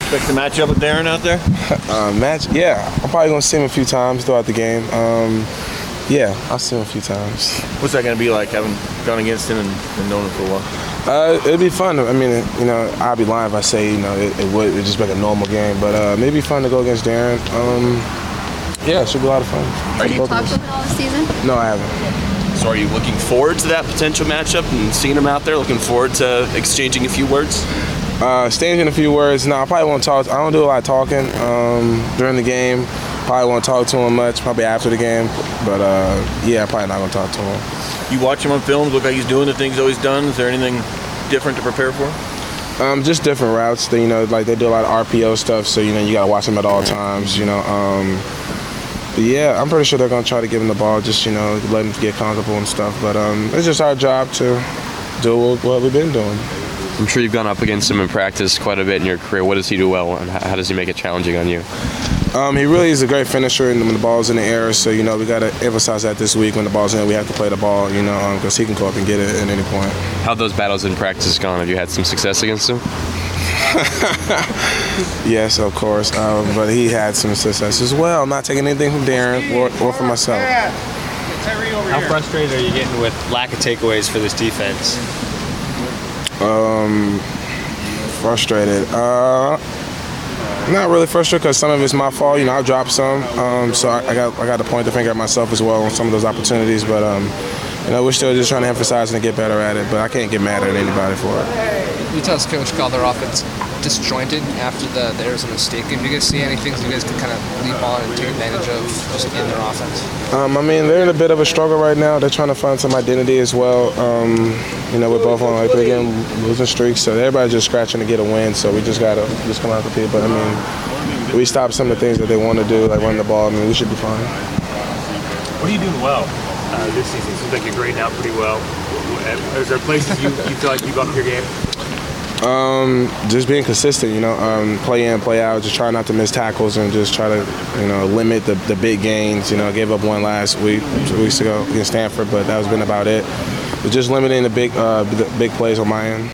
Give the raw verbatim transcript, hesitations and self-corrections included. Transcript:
Expect to match up with Darren out there? uh, match? Yeah, I'm probably gonna see him a few times throughout the game. Um, yeah, I'll see him a few times. What's that gonna be like, having gone against him and, and known him for a while? Uh, it'd be fun. I mean, you know, I'd be lying if I say, you know, it, it would it'd just be like a normal game. But uh, maybe fun to go against Darren. Um, yeah, it should be a lot of fun. Have you talked to him all this season? No, I haven't. So are you looking forward to that potential matchup and seeing him out there? Looking forward to exchanging a few words? Uh, exchanging a few words. No, I probably won't talk. I don't do a lot of talking um, during the game. Probably won't talk to him much. Probably after the game. But uh, yeah, I'm probably not gonna talk to him. You watch him on film. Look like he's doing the things he's always done. Is there anything different to prepare for? Um, just different routes. They, you know, like they do a lot of R P O stuff. So you know, you gotta watch them at all times. You know. Um, But yeah, I'm pretty sure they're gonna try to give him the ball, just you know, let him get comfortable and stuff. But um, it's just our job to do what we've been doing. I'm sure you've gone up against him in practice quite a bit in your career. What does he do well, and how does he make it challenging on you? Um, he really is a great finisher when the ball's in the air. So you know, we got to emphasize that this week. When the ball's in, we have to play the ball. You know, because um, he can go up and get it at any point. How have those battles in practice gone? Have you had some success against him? Yes, of course. Um, but he had some success as well. I'm not taking anything from Darren or, or from myself. How frustrated are you getting with lack of takeaways for this defense? Um, frustrated. Uh, not really frustrated because some of it's my fault. You know, I dropped some, um, so I, I got I got to point the finger at myself as well on some of those opportunities. But um, you know, we're still just trying to emphasize and get better at it. But I can't get mad at anybody for it. You tell us Coach called their offense disjointed after the, the Arizona State game. Do you guys see any things you guys can kind of leap on and take advantage of just in their offense? Um, I mean, they're in a bit of a struggle right now. They're trying to find some identity as well. Um, you know, we're both on like again losing streaks, so everybody's just scratching to get a win. So we just gotta just come out and compete. But I mean, we stopped some of the things that they want to do, like run the ball. I mean, we should be fine. What are you doing well uh, this season? It seems like you're grading out pretty well. Is there places you, you feel like you've upped your game? Um, just being consistent, you know, um, play in, play out, just try not to miss tackles and just try to, you know, limit the, the big gains. You know, I gave up one last week, two weeks ago against Stanford, but that's been about it. But just limiting the big, uh, the big plays on my end.